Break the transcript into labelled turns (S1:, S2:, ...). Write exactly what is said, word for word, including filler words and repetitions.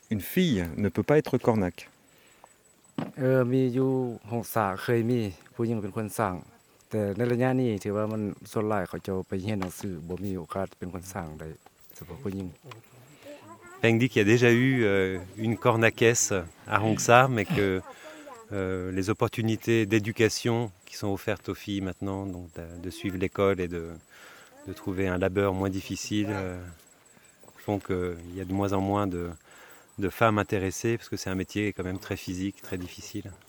S1: Une fille ne peut pas être cornac.
S2: เออมีอยู่หงสาเคยมีผู้หญิงเป็นคนสร้างแต่ในระยะนี้ถือว่ามันส่วนหลายเขาจะไปเรียนหนังสือบ่มีโอกาสเป็นคนสร้างได้เฉพาะผู้หญิง
S3: Peng dit qu'il y a déjà eu euh, une cornaquesse à Hongsa, mais que euh, les opportunités d'éducation qui sont offertes aux filles maintenant, donc de, de suivre l'école et de, de trouver un labeur moins difficile, euh, font qu'il y a de moins en moins de, de femmes intéressées, parce que c'est un métier quand même très physique, très difficile.